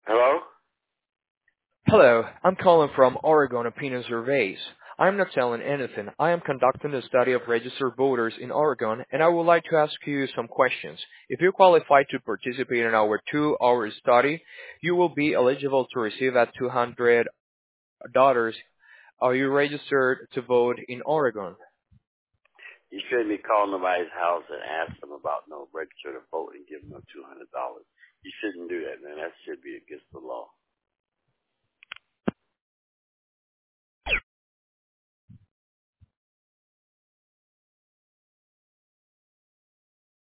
Hello? Hello, I'm calling from Oregon Opinion Surveys. I'm not selling anything. I am conducting a study of registered voters in Oregon, and I would like to ask you some questions. If you qualify to participate in our 2-hour study, you will be eligible to receive that $200. Are you registered to vote in Oregon? You shouldn't be calling nobody's house and ask them about no register to vote and give them no $200. You shouldn't do that, man. That should be against the law.